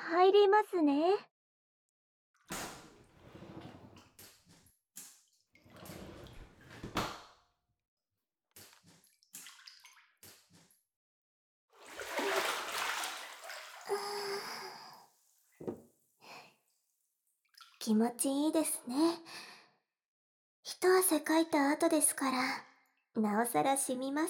入りますね。気持ちいいですね。一汗かいた後ですから、なおさら染みます。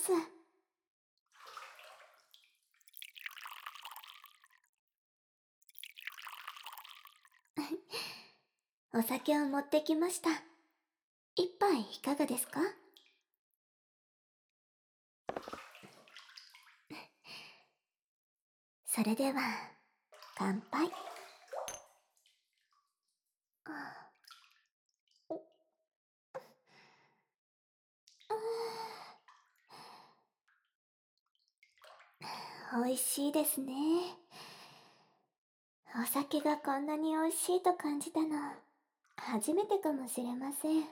お酒を持ってきました。一杯いかがですか？それでは、乾杯。美味しいですね。お酒がこんなに美味しいと感じたの、初めてかもしれません。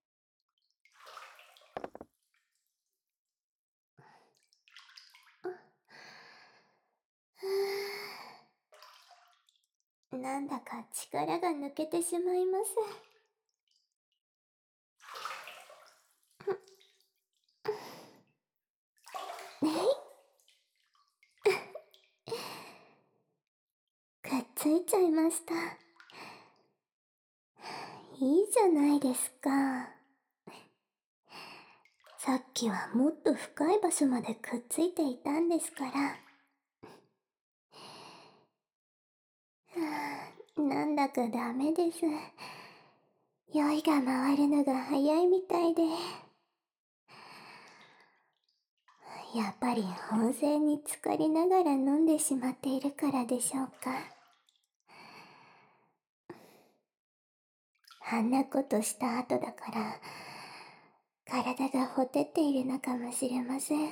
なんだか力が抜けてしまいます。ねい、くっついちゃいました。いいじゃないですか。さっきはもっと深い場所までくっついていたんですから。なんだかダメです。酔いが回るのが早いみたいで。やっぱり温泉に浸かりながら飲んでしまっているからでしょうか。あんなことした後だから、体がほてっているのかもしれません。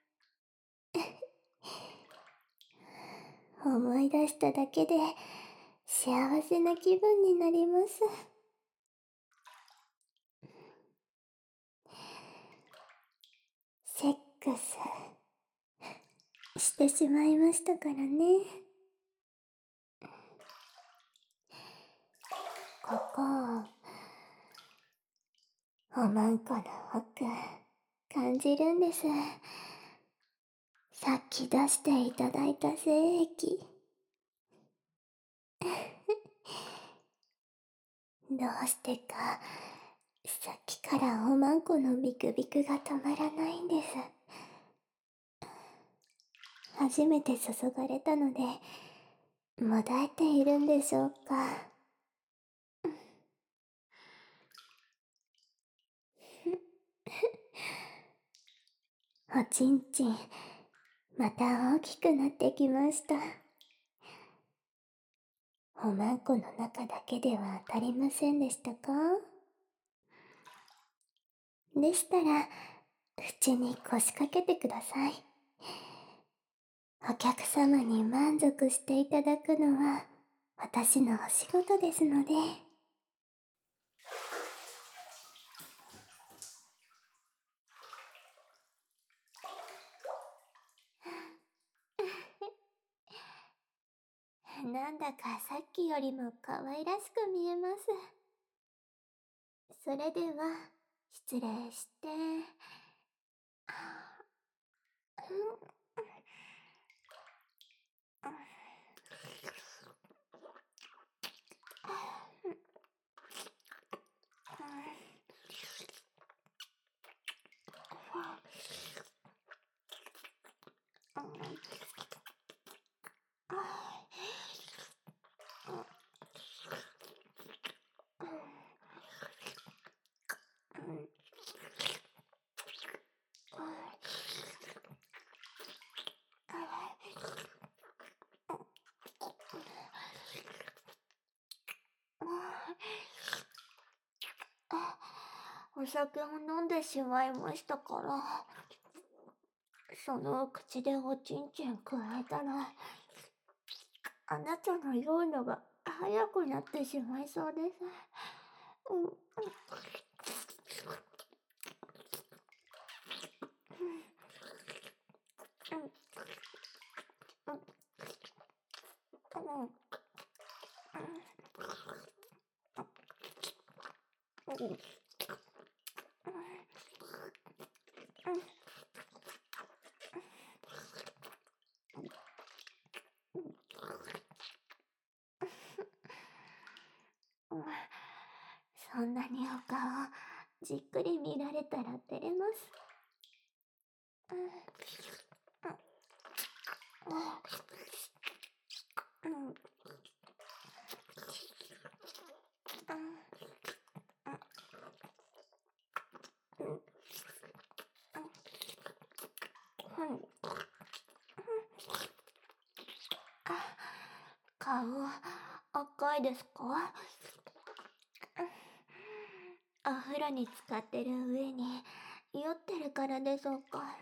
思い出しただけで幸せな気分になります。セックスしてしまいましたからね。ここ、おまんこの奥、感じるんです。さっき出していただいた精液。どうしてか、さっきからおまんこのビクビクが止まらないんです。初めて注がれたので、もだえているんでしょうか。おちんちん、また大きくなってきました。おまんこの中だけでは当たりませんでしたか？でしたら、口に腰掛けてください。お客様に満足していただくのは、私のお仕事ですので。なんだかさっきよりも可愛らしく見えます。それでは、失礼して。お酒を飲んでしまいましたから、その口でおちんちんくわえたら、あなたの酔うのが早くなってしまいそうです。 そんなにお顔じっくり見られたら照れます。顔赤いですか？お風呂に浸かってる上に酔ってるからでしょうか？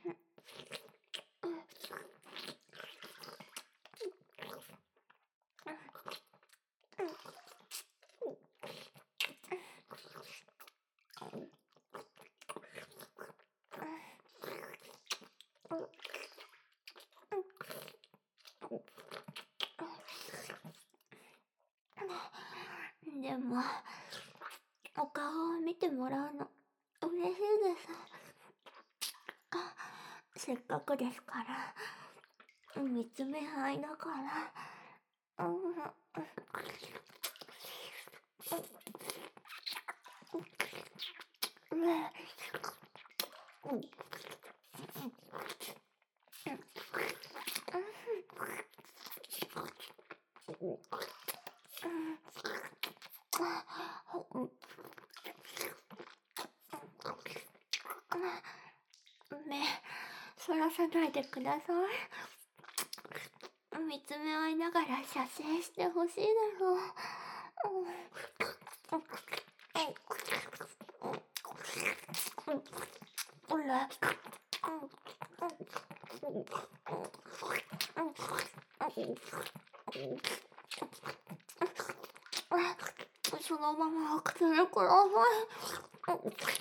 でもお顔を見てもらうの嬉しいです。せっかくですから見つめ合いながら。目そらさないでください。見つめ合いながら射精してほしいだろう。ほら。そのまま開けてくださ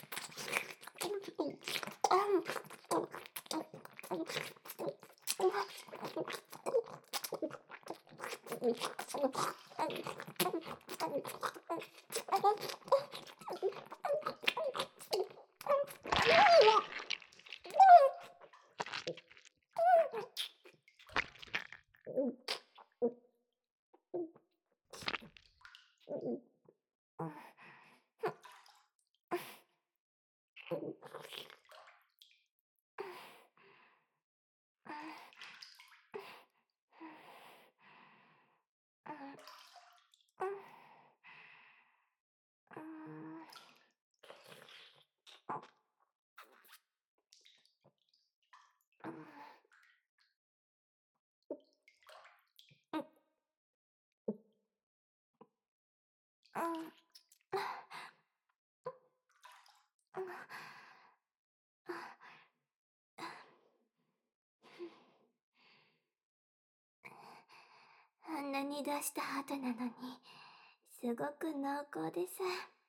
あんなに出した後なのにすごく濃厚です。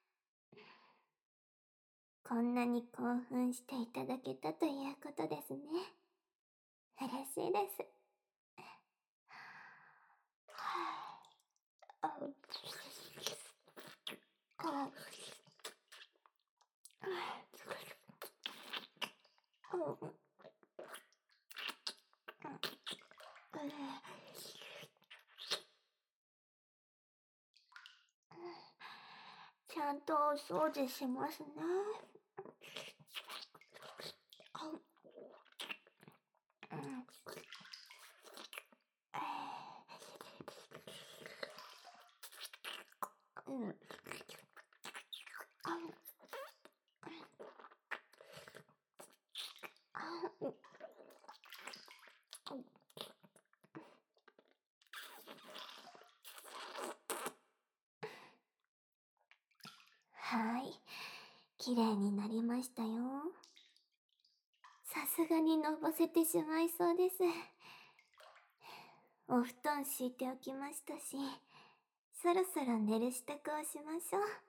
こんなに興奮していただけたということですね。嬉しいです。ちゃんとお掃除しますね。はい、綺麗になりましたよ。さすがにのぼせてしまいそうです。お布団敷いておきましたし、そろそろ寝る支度をしましょう。